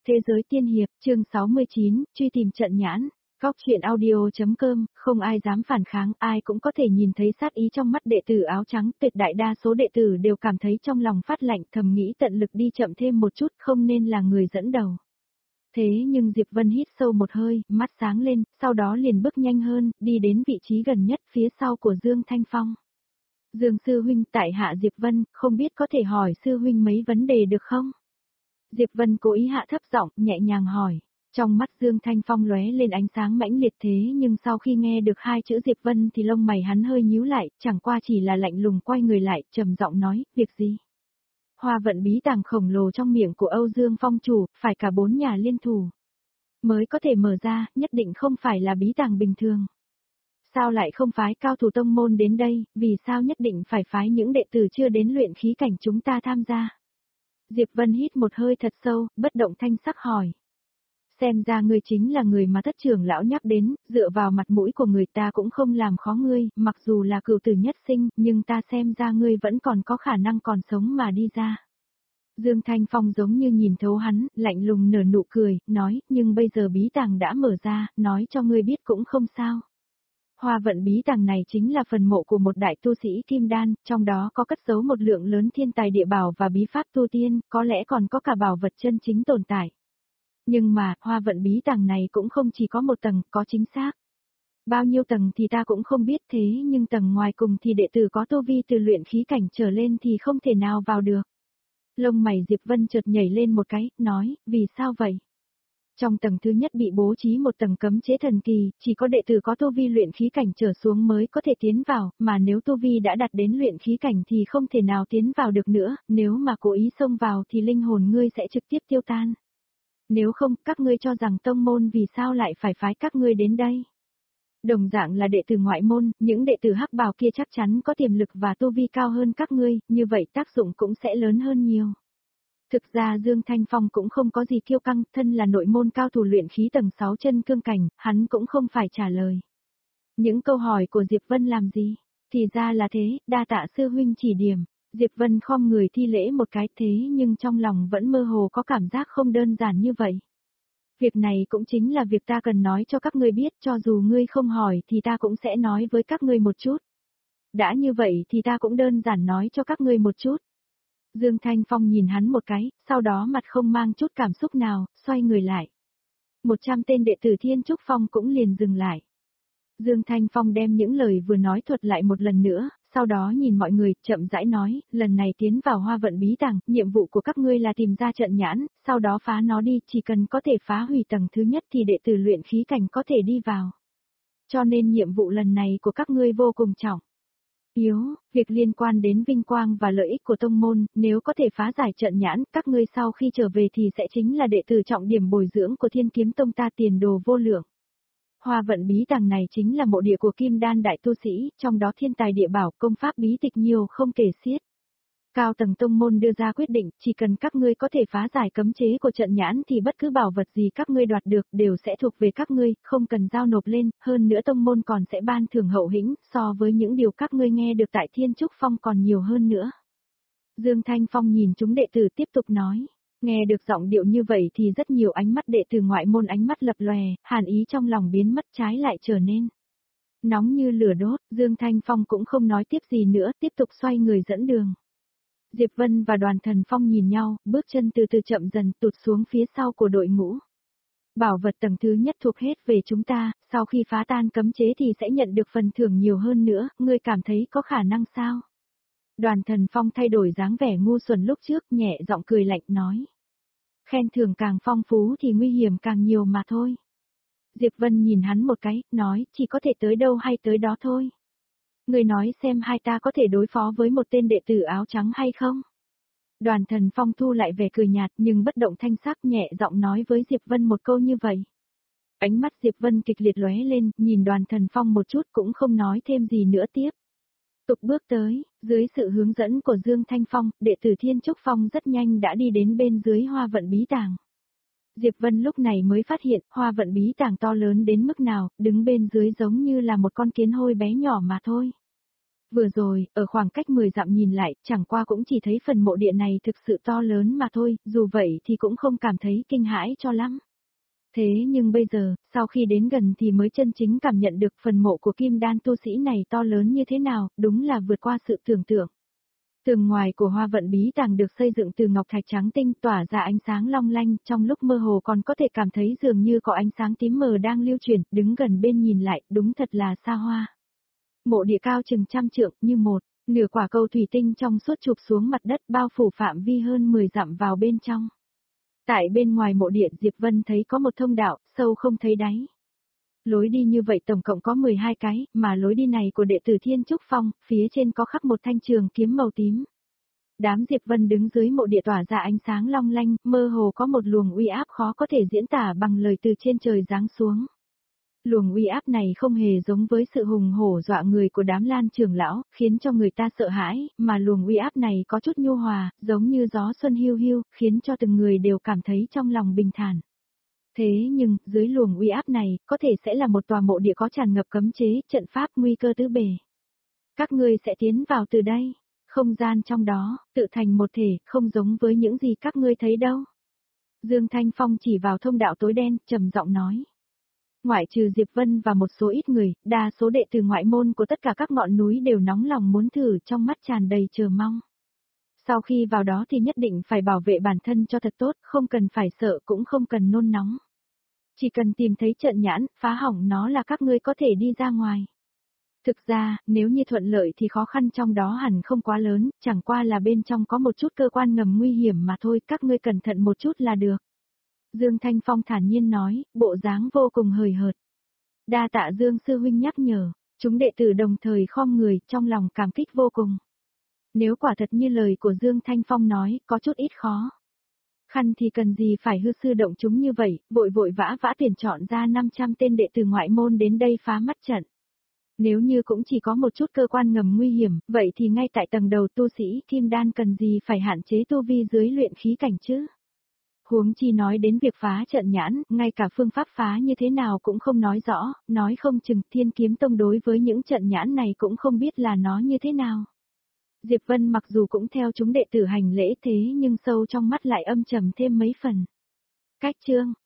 Thế giới tiên hiệp, chương 69, truy tìm trận nhãn. Góc truyện audio.com, không ai dám phản kháng, ai cũng có thể nhìn thấy sát ý trong mắt đệ tử áo trắng, tuyệt đại đa số đệ tử đều cảm thấy trong lòng phát lạnh, thầm nghĩ tận lực đi chậm thêm một chút, không nên là người dẫn đầu. Thế nhưng Diệp Vân hít sâu một hơi, mắt sáng lên, sau đó liền bước nhanh hơn, đi đến vị trí gần nhất phía sau của Dương Thanh Phong. Dương sư huynh, tại hạ Diệp Vân, không biết có thể hỏi sư huynh mấy vấn đề được không? Diệp Vân cố ý hạ thấp giọng, nhẹ nhàng hỏi. Trong mắt Dương Thanh Phong lóe lên ánh sáng mãnh liệt thế nhưng sau khi nghe được hai chữ Diệp Vân thì lông mày hắn hơi nhíu lại, chẳng qua chỉ là lạnh lùng quay người lại, trầm giọng nói, việc gì? Hoa vận bí tàng khổng lồ trong miệng của Âu Dương Phong chủ, phải cả 4 nhà liên thủ mới có thể mở ra, nhất định không phải là bí tàng bình thường. Sao lại không phái cao thủ tông môn đến đây, vì sao nhất định phải phái những đệ tử chưa đến luyện khí cảnh chúng ta tham gia? Diệp Vân hít một hơi thật sâu, bất động thanh sắc hỏi. Xem ra ngươi chính là người mà thất trưởng lão nhắc đến, dựa vào mặt mũi của người ta cũng không làm khó ngươi, mặc dù là cửu tử nhất sinh, nhưng ta xem ra ngươi vẫn còn có khả năng còn sống mà đi ra. Dương Thanh Phong giống như nhìn thấu hắn, lạnh lùng nở nụ cười, nói, nhưng bây giờ bí tàng đã mở ra, nói cho ngươi biết cũng không sao. Hoa vận bí tàng này chính là phần mộ của một đại tu sĩ kim đan, trong đó có cất giấu một lượng lớn thiên tài địa bảo và bí pháp tu tiên, có lẽ còn có cả bảo vật chân chính tồn tại. Nhưng mà, hoa vận bí tàng này cũng không chỉ có một tầng, có chính xác. Bao nhiêu tầng thì ta cũng không biết thế nhưng tầng ngoài cùng thì đệ tử có tu vi từ luyện khí cảnh trở lên thì không thể nào vào được. Lông mày Diệp Vân chợt nhảy lên một cái, nói, vì sao vậy? Trong tầng thứ nhất bị bố trí một tầng cấm chế thần kỳ, chỉ có đệ tử có tu vi luyện khí cảnh trở xuống mới có thể tiến vào, mà nếu tu vi đã đạt đến luyện khí cảnh thì không thể nào tiến vào được nữa, nếu mà cố ý xông vào thì linh hồn ngươi sẽ trực tiếp tiêu tan. Nếu không, các ngươi cho rằng tông môn vì sao lại phải phái các ngươi đến đây? Đồng dạng là đệ tử ngoại môn, những đệ tử hắc bào kia chắc chắn có tiềm lực và tu vi cao hơn các ngươi, như vậy tác dụng cũng sẽ lớn hơn nhiều. Thực ra Dương Thanh Phong cũng không có gì kiêu căng, thân là nội môn cao thủ luyện khí tầng 6 chân cương cảnh, hắn cũng không phải trả lời. Những câu hỏi của Diệp Vân làm gì? Thì ra là thế, đa tạ sư huynh chỉ điểm. Diệp Vân khom người thi lễ một cái thế nhưng trong lòng vẫn mơ hồ có cảm giác không đơn giản như vậy. Việc này cũng chính là việc ta cần nói cho các ngươi biết, cho dù ngươi không hỏi thì ta cũng sẽ nói với các ngươi một chút. Đã như vậy thì ta cũng đơn giản nói cho các ngươi một chút. Dương Thanh Phong nhìn hắn một cái, sau đó mặt không mang chút cảm xúc nào, xoay người lại. 100 tên đệ tử Thiên Trúc Phong cũng liền dừng lại. Dương Thanh Phong đem những lời vừa nói thuật lại một lần nữa, sau đó nhìn mọi người, chậm rãi nói, lần này tiến vào hoa vận bí tàng, nhiệm vụ của các ngươi là tìm ra trận nhãn, sau đó phá nó đi, chỉ cần có thể phá hủy tầng thứ nhất thì đệ tử luyện khí cảnh có thể đi vào. Cho nên nhiệm vụ lần này của các ngươi vô cùng trọng. Việc liên quan đến vinh quang và lợi ích của tông môn, nếu có thể phá giải trận nhãn, các ngươi sau khi trở về thì sẽ chính là đệ tử trọng điểm bồi dưỡng của Thiên Kiếm Tông ta, tiền đồ vô lượng. Hoa vận bí tàng này chính là mộ địa của Kim Đan đại tu sĩ, trong đó thiên tài địa bảo, công pháp bí tịch nhiều không kể xiết. Cao tầng tông môn đưa ra quyết định, chỉ cần các ngươi có thể phá giải cấm chế của trận nhãn thì bất cứ bảo vật gì các ngươi đoạt được đều sẽ thuộc về các ngươi, không cần giao nộp lên, hơn nữa tông môn còn sẽ ban thưởng hậu hĩnh, so với những điều các ngươi nghe được tại Thiên Trúc Phong còn nhiều hơn nữa. Dương Thanh Phong nhìn chúng đệ tử tiếp tục nói. Nghe được giọng điệu như vậy thì rất nhiều ánh mắt đệ tử ngoại môn ánh mắt lập lòe, hàn ý trong lòng biến mất, trái lại trở nên nóng như lửa đốt. Dương Thanh Phong cũng không nói tiếp gì nữa, tiếp tục xoay người dẫn đường. Diệp Vân và Đoàn Thần Phong nhìn nhau, bước chân từ từ chậm dần tụt xuống phía sau của đội ngũ. Bảo vật tầng thứ nhất thuộc hết về chúng ta, sau khi phá tan cấm chế thì sẽ nhận được phần thưởng nhiều hơn nữa, ngươi cảm thấy có khả năng sao? Đoàn Thần Phong thay đổi dáng vẻ ngu xuẩn lúc trước, nhẹ giọng cười lạnh nói. Khen thưởng càng phong phú thì nguy hiểm càng nhiều mà thôi. Diệp Vân nhìn hắn một cái, nói, chỉ có thể tới đâu hay tới đó thôi. Người nói xem hai ta có thể đối phó với một tên đệ tử áo trắng hay không? Đoàn Thần Phong thu lại vẻ cười nhạt nhưng bất động thanh sắc, nhẹ giọng nói với Diệp Vân một câu như vậy. Ánh mắt Diệp Vân kịch liệt lóe lên, nhìn Đoàn Thần Phong một chút cũng không nói thêm gì nữa tiếp. Tục bước tới, dưới sự hướng dẫn của Dương Thanh Phong, đệ tử Thiên Trúc Phong rất nhanh đã đi đến bên dưới hoa vận bí tàng. Diệp Vân lúc này mới phát hiện hoa vận bí tàng to lớn đến mức nào, đứng bên dưới giống như là một con kiến hôi bé nhỏ mà thôi. Vừa rồi, ở khoảng cách 10 dặm nhìn lại, chẳng qua cũng chỉ thấy phần mộ địa này thực sự to lớn mà thôi, dù vậy thì cũng không cảm thấy kinh hãi cho lắm. Thế nhưng bây giờ, sau khi đến gần thì mới chân chính cảm nhận được phần mộ của kim đan tu sĩ này to lớn như thế nào, đúng là vượt qua sự tưởng tượng. Tường ngoài của hoa vận bí tàng được xây dựng từ ngọc thạch trắng tinh tỏa ra ánh sáng long lanh, trong lúc mơ hồ còn có thể cảm thấy dường như có ánh sáng tím mờ đang lưu chuyển, đứng gần bên nhìn lại, đúng thật là xa hoa. Mộ địa cao chừng 100 trượng, như một nửa quả cầu thủy tinh trong suốt chụp xuống mặt đất bao phủ phạm vi hơn 10 dặm vào bên trong. Tại bên ngoài mộ địa Diệp Vân thấy có một thông đạo, sâu không thấy đáy. Lối đi như vậy tổng cộng có 12 cái, mà lối đi này của đệ tử Thiên Trúc Phong, phía trên có khắc một thanh trường kiếm màu tím. Đám Diệp Vân đứng dưới mộ địa tỏa ra ánh sáng long lanh, mơ hồ có một luồng uy áp khó có thể diễn tả bằng lời từ trên trời giáng xuống. Luồng uy áp này không hề giống với sự hùng hổ dọa người của đám Lan trưởng lão, khiến cho người ta sợ hãi, mà luồng uy áp này có chút nhu hòa, giống như gió xuân hiu hiu, khiến cho từng người đều cảm thấy trong lòng bình thản. Thế nhưng, dưới luồng uy áp này, có thể sẽ là một tòa mộ địa có tràn ngập cấm chế, trận pháp nguy cơ tứ bề. Các ngươi sẽ tiến vào từ đây, không gian trong đó, tự thành một thể, không giống với những gì các ngươi thấy đâu. Dương Thanh Phong chỉ vào thông đạo tối đen, trầm giọng nói. Ngoại trừ Diệp Vân và một số ít người, đa số đệ tử ngoại môn của tất cả các ngọn núi đều nóng lòng muốn thử, trong mắt tràn đầy chờ mong. Sau khi vào đó thì nhất định phải bảo vệ bản thân cho thật tốt, không cần phải sợ cũng không cần nôn nóng. Chỉ cần tìm thấy trận nhãn, phá hỏng nó là các ngươi có thể đi ra ngoài. Thực ra, nếu như thuận lợi thì khó khăn trong đó hẳn không quá lớn, chẳng qua là bên trong có một chút cơ quan ngầm nguy hiểm mà thôi, các ngươi cẩn thận một chút là được. Dương Thanh Phong thản nhiên nói, bộ dáng vô cùng hời hợt. Đa tạ Dương sư huynh nhắc nhở, chúng đệ tử đồng thời khom người, trong lòng cảm kích vô cùng. Nếu quả thật như lời của Dương Thanh Phong nói, có chút ít khó. Khăn thì cần gì phải hư sư động chúng như vậy, vội vội vã vã tuyển chọn ra 500 tên đệ tử ngoại môn đến đây phá mắt trận. Nếu như cũng chỉ có một chút cơ quan ngầm nguy hiểm, vậy thì ngay tại tầng đầu tu sĩ kim đan cần gì phải hạn chế tu vi dưới luyện khí cảnh chứ? Huống chi nói đến việc phá trận nhãn, ngay cả phương pháp phá như thế nào cũng không nói rõ, nói không chừng Thiên Kiếm Tông đối với những trận nhãn này cũng không biết là nó như thế nào. Diệp Vân mặc dù cũng theo chúng đệ tử hành lễ thế nhưng sâu trong mắt lại âm trầm thêm mấy phần. Cách chương